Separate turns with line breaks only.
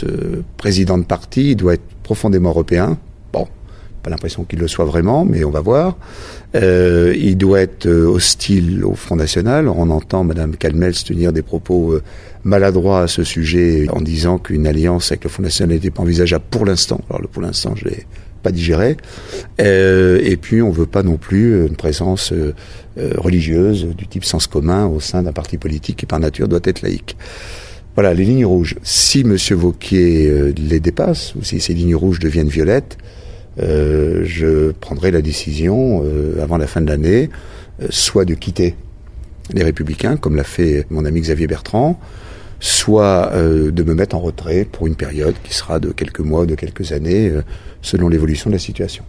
ce président de parti, il doit être profondément européen. Bon, pas l'impression qu'il le soit vraiment, mais on va voir. Il doit être hostile au Front National. On entend Mme Calmels tenir des propos maladroits à ce sujet en disant qu'une alliance avec le Front National n'était pas envisageable pour l'instant. Alors pour l'instant, je l'ai pas digéré. Et puis on veut pas non plus une présence religieuse du type sens commun au sein d'un parti politique qui par nature doit être laïque. Voilà les lignes rouges. Si M. Wauquiez les dépasse, ou si ces lignes rouges deviennent violettes, je prendrai la décision avant la fin de l'année, soit de quitter les Républicains, comme l'a fait mon ami Xavier Bertrand, soit de me mettre en retrait pour une période qui sera de quelques mois, de quelques années, selon l'évolution de la situation.